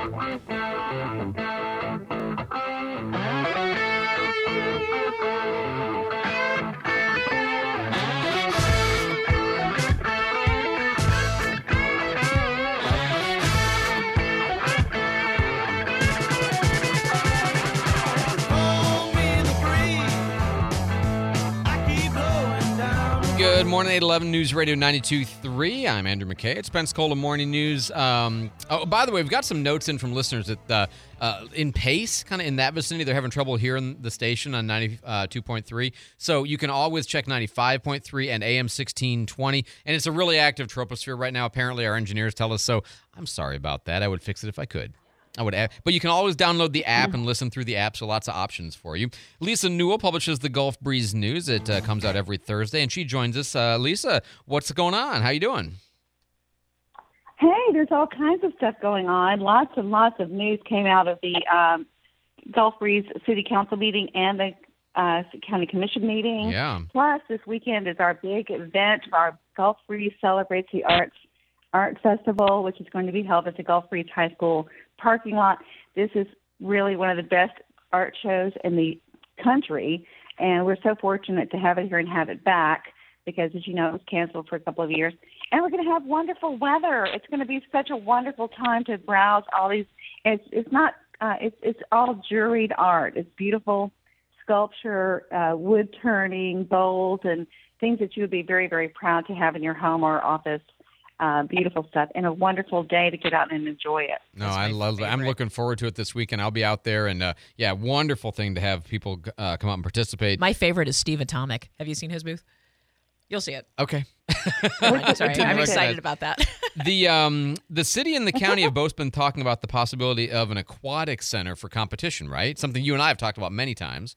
Good morning, 811 News Radio 92.3. I'm Andrew McKay. It's Pensacola Morning News. By the way, we've got some notes in from listeners that in Pace, kind of in that vicinity, they're having trouble hearing the station on 92.3. So you can always check 95.3 and AM 1620. And it's a really active troposphere right now. Apparently, our engineers tell us so. I'm sorry about that. I would fix it if I could. But you can always download the app and listen through the app, so lots of options for you. Lisa Newell publishes the Gulf Breeze News. It comes out every Thursday, and she joins us. Lisa, what's going on? How you doing? Hey, there's all kinds of stuff going on. Lots and lots of news came out of the Gulf Breeze City Council meeting and the County Commission meeting. Yeah. Plus, this weekend is our big event. Our Gulf Breeze Celebrates the Arts Art Festival, which is going to be held at the Gulf Breeze High School parking lot. This is really one of the best art shows in the country, and we're so fortunate to have it here and have it back because, as you know, it was canceled for a couple of years. And we're going to have wonderful weather. It's going to be such a wonderful time to browse all these. It's all juried art. It's beautiful sculpture, wood turning, bowls, and things that you would be very, very proud to have in your home or office. Beautiful stuff, and a wonderful day to get out and enjoy it. No, I love it. I'm looking forward to it this weekend. I'll be out there, and wonderful thing to have people come out and participate. My favorite is Steve Atomic. Have you seen his booth? You'll see it. Okay. I'm sorry. I'm excited about that. The city and the county have both been talking about the possibility of an aquatic center for competition, right? Something you and I have talked about many times.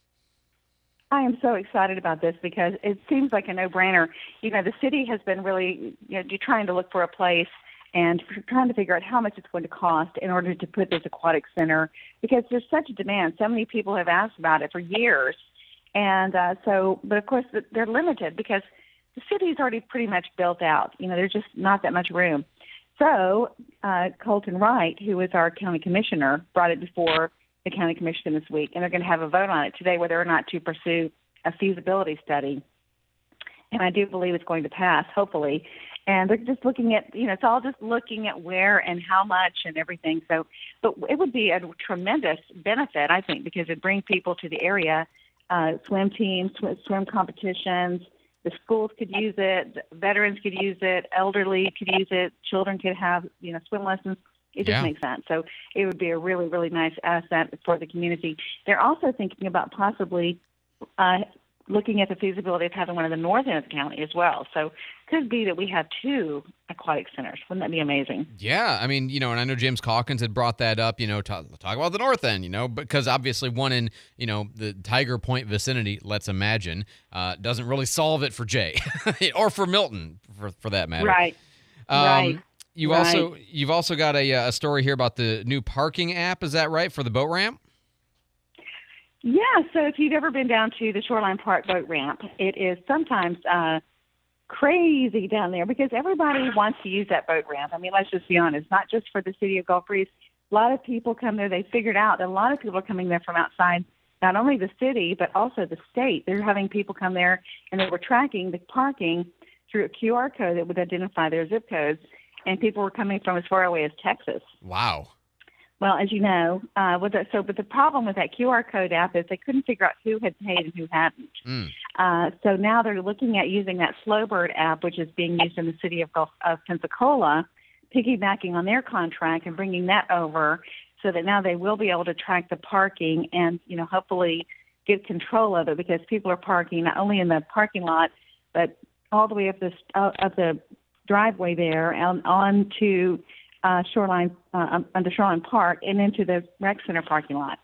I am so excited about this because it seems like a no-brainer. You know, the city has been really trying to look for a place and trying to figure out how much it's going to cost in order to put this aquatic center because there's such a demand. So many people have asked about it for years. And but of course, they're limited because the city's already pretty much built out. You know, there's just not that much room. So Colton Wright, who is our county commissioner, brought it before the county commission this week, and they're going to have a vote on it today whether or not to pursue a feasibility study. And I do believe it's going to pass, hopefully. And they're just looking at, it's all just looking at where and how much and everything. So, but it would be a tremendous benefit, I think, because it brings people to the area, swim teams, swim competitions. The schools could use it, veterans could use it, elderly could use it, children could have, swim lessons. It just makes sense. So it would be a really, really nice asset for the community. They're also thinking about possibly looking at the feasibility of having one in the north end of the county as well. So it could be that we have two aquatic centers. Wouldn't that be amazing? Yeah. I mean, and I know James Calkins had brought that up, talk about the north end, because obviously one in, the Tiger Point vicinity, let's imagine, doesn't really solve it for Jay or for Milton for that matter. Right. Right. You've also got a story here about the new parking app. Is that right, for the boat ramp? Yeah. So if you've ever been down to the Shoreline Park boat ramp, it is sometimes crazy down there because everybody wants to use that boat ramp. I mean, let's just be honest. Not just for the city of Gulf Breeze. A lot of people come there. They figured out that a lot of people are coming there from outside, not only the city but also the state. They're having people come there, and they were tracking the parking through a QR code that would identify their zip codes. And people were coming from as far away as Texas. Wow. Well, as you know, but the problem with that QR code app is they couldn't figure out who had paid and who hadn't. So now they're looking at using that Slowbird app, which is being used in the city of Pensacola, piggybacking on their contract and bringing that over so that now they will be able to track the parking and, hopefully get control of it because people are parking not only in the parking lot, but all the way up the driveway there and on to Shoreline, under Shoreline Park and into the rec center parking lot.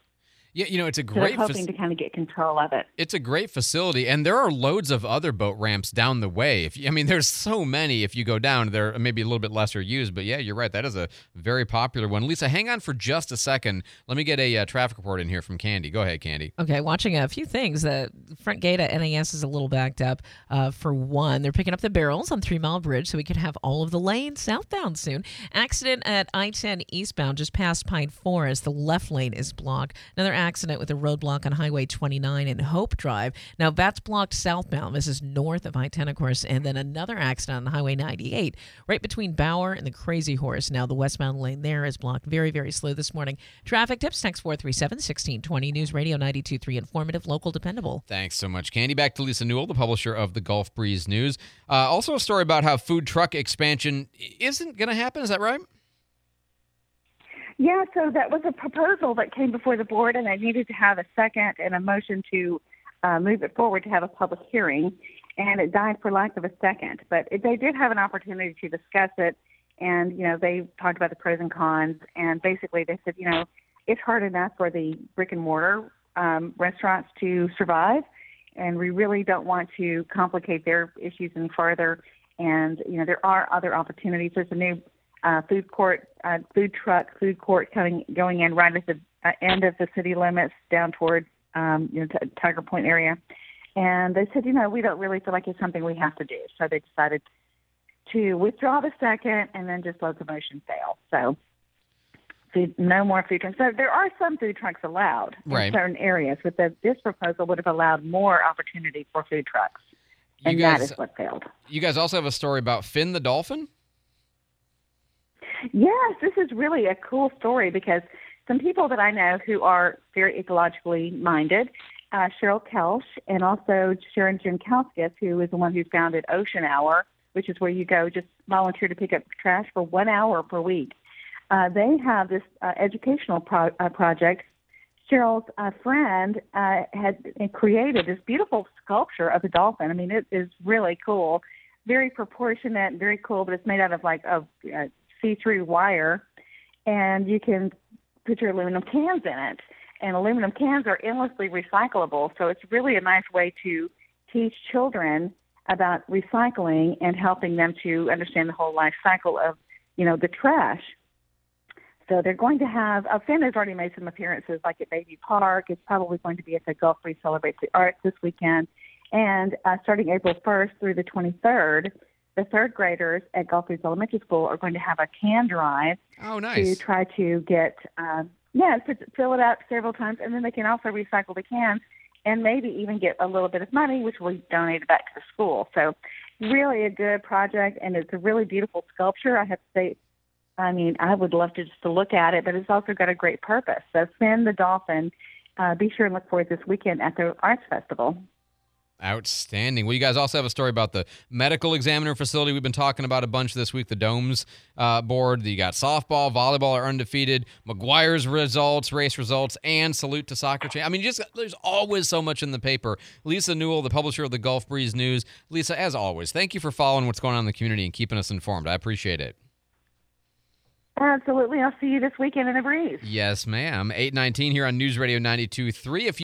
Yeah, it's a So they're great hoping to kind of get control of it. It's a great facility, and there are loads of other boat ramps down the way. There's so many. If you go down, they're maybe a little bit lesser used, but yeah, you're right. That is a very popular one. Lisa, hang on for just a second. Let me get a traffic report in here from Candy. Go ahead, Candy. Okay, watching a few things. The front gate at NAS is a little backed up. For one, they're picking up the barrels on 3 Mile Bridge, so we could have all of the lanes southbound soon. Accident at I-10 eastbound just past Pine Forest. The left lane is blocked. Another accident with a roadblock on Highway 29 and Hope Drive. Now that's blocked southbound. This is north of I-10, of course, and then another accident on Highway 98 right between Bauer and the Crazy Horse. Now the westbound lane there is blocked. Very, very slow this morning. Traffic tips, text 437-1620. News Radio 92.3, informative, local, dependable. Thanks so much, Candy. Back to Lisa Newell, the publisher of the Gulf Breeze News. Also a story about how food truck expansion isn't going to happen. Is that right? Yeah, so that was a proposal that came before the board, and they needed to have a second and a motion to move it forward to have a public hearing, and it died for lack of a second. But they did have an opportunity to discuss it, and, they talked about the pros and cons, and basically they said, it's hard enough for the brick-and-mortar restaurants to survive, and we really don't want to complicate their issues any further. And, there are other opportunities. There's a new food court going in right at the end of the city limits down toward Tiger Point area, and they said, we don't really feel like it's something we have to do, so they decided to withdraw the second and then just let the motion fail. So no more food trucks. So there are some food trucks allowed in certain areas, but this proposal would have allowed more opportunity for food trucks, and that is what failed. You guys also have a story about Finn the dolphin? Yes, this is really a cool story because some people that I know who are very ecologically minded, Cheryl Kelsch and also Sharon Jankowskis, who is the one who founded Ocean Hour, which is where you go just volunteer to pick up trash for 1 hour per week. They have this educational project. Cheryl's friend had created this beautiful sculpture of a dolphin. It is really cool, very proportionate, very cool, but it's made out of see-through wire, and you can put your aluminum cans in it. And aluminum cans are endlessly recyclable, so it's really a nice way to teach children about recycling and helping them to understand the whole life cycle of, the trash. So they're going to have, Finn has already made some appearances like at Baby Park. It's probably going to be at the Gulf Breeze Celebrates the Arts this weekend. And starting April 1st through the 23rd, the third graders at Gulf Breeze Elementary School are going to have a can drive to try to get, fill it up several times, and then they can also recycle the cans and maybe even get a little bit of money, which will be donated back to the school. So really a good project, and it's a really beautiful sculpture. I have to say, I would love to just to look at it, but it's also got a great purpose. So Finn the Dolphin, be sure and look for it this weekend at the Arts Festival. Outstanding. Well, you guys also have a story about the medical examiner facility we've been talking about a bunch this week, the Domes board. You got softball, volleyball are undefeated, McGuire's race results, and salute to soccer chain. There's always so much in the paper. Lisa Newell, the publisher of the Gulf Breeze News. Lisa, as always, thank you for following what's going on in the community and keeping us informed. I appreciate it. Absolutely. I'll see you this weekend in the breeze. Yes, ma'am. 8:19 here on News Radio 92.3.